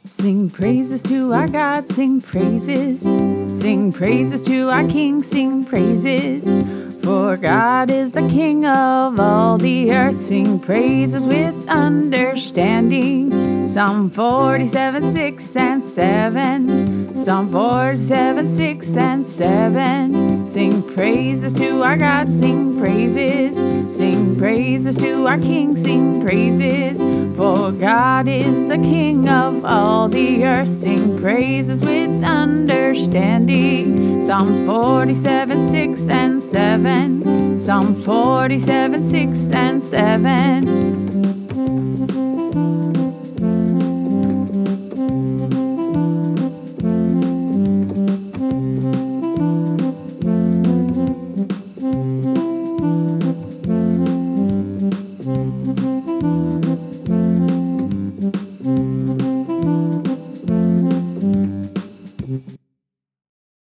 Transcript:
Sing praises to our God, sing praises. Sing praises to our King, sing praises. For God is the King of all the earth. Sing praises with understanding. Psalm 47, 6 and 7. Psalm 47, 6 and 7. Sing praises to our God, sing praises. Sing praises to our King, sing praises. For God is the King of all the earth. Sing praises with understanding. Psalm 47, 6 and 7. Psalm 47, 6 and 7.